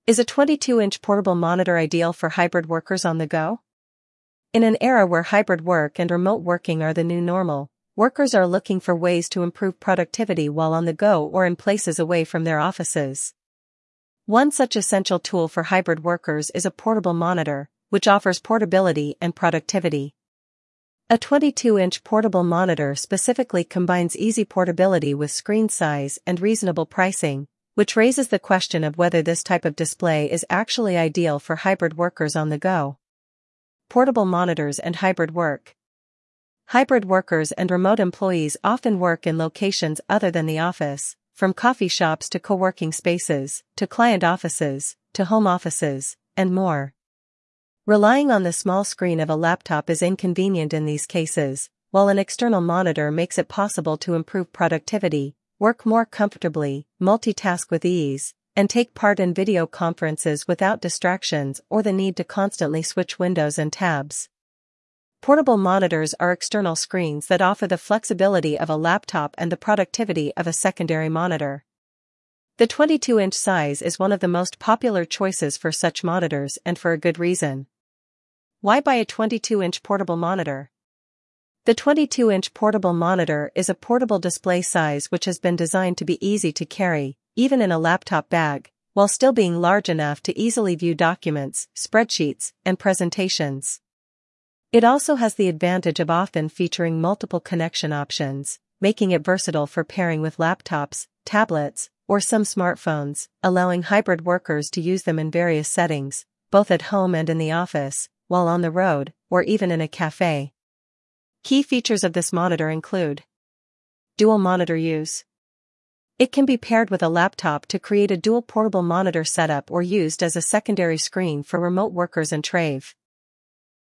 Is a 22-inch portable monitor ideal for hybrid workers on the go? In an era where hybrid work and remote working are the new normal, workers are looking for ways to improve productivity while on the go or in places away from their offices. One such essential tool for hybrid workers is a portable monitor, which offers portability and productivity. A 22-inch portable monitor specifically combines easy portability with screen size and reasonable pricing, which raises the question of whether this type of display is actually ideal for hybrid workers on the go. Portable monitors and hybrid work. Hybrid workers and remote employees often work in locations other than the office, from coffee shops to co-working spaces, to client offices, to home offices, and more. Relying on the small screen of a laptop is inconvenient in these cases, while an external monitor makes it possible to improve productivity, work more comfortably, multitask with ease, and take part in video conferences without distractions or the need to constantly switch windows and tabs. Portable monitors are external screens that offer the flexibility of a laptop and the productivity of a secondary monitor. The 22-inch size is one of the most popular choices for such monitors, and for a good reason. Why buy a 22-inch portable monitor? The 22-inch portable monitor is a portable display size which has been designed to be easy to carry, even in a laptop bag, while still being large enough to easily view documents, spreadsheets, and presentations. It also has the advantage of often featuring multiple connection options, making it versatile for pairing with laptops, tablets, or some smartphones, allowing hybrid workers to use them in various settings, both at home and in the office, while on the road, or even in a cafe. Key features of this monitor include dual monitor use. It can be paired with a laptop to create a dual portable monitor setup or used as a secondary screen for remote workers and trave.